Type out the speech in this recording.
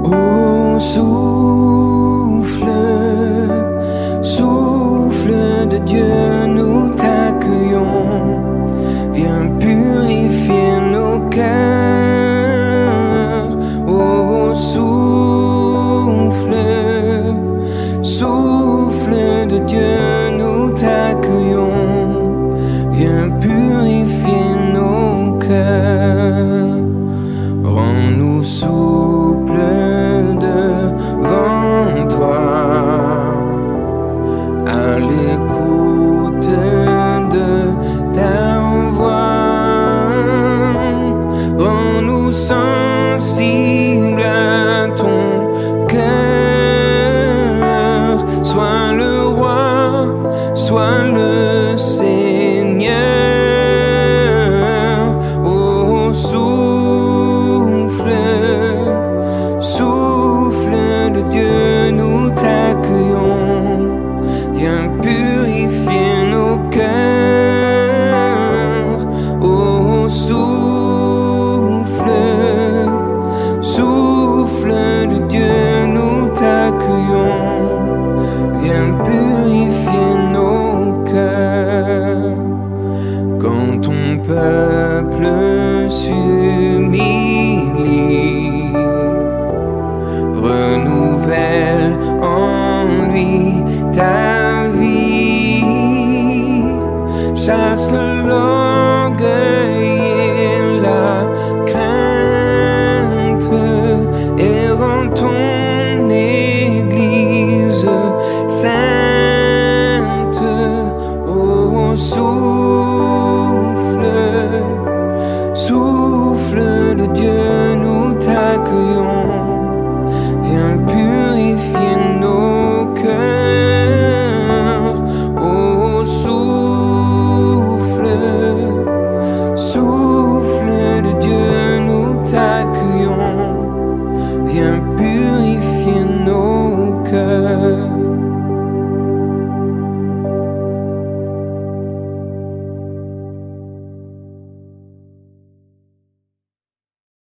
Ô souffle, souffle de Dieu, nous t'accueillons. Viens purifier nos cœurs. Ô souffle, souffle de Dieu, nous t'accueillons. Viens purifier nos cœurs. Rends-nous souples devant toi, à l'écoute de ta voix. Rends-nous sensibles à ton cœur. Sois le roi, sois le Seigneur. Ô souffle, souffle de Dieu, nous t'accueillons. Viens purifier nos cœurs. Ô souffle, souffle de Dieu, nous t'accueillons. Viens purifier nos cœurs. Quand ton peuple s'humilie, renouvelle en lui ta vie. Chasse l'orgueil et la crainte et rends ton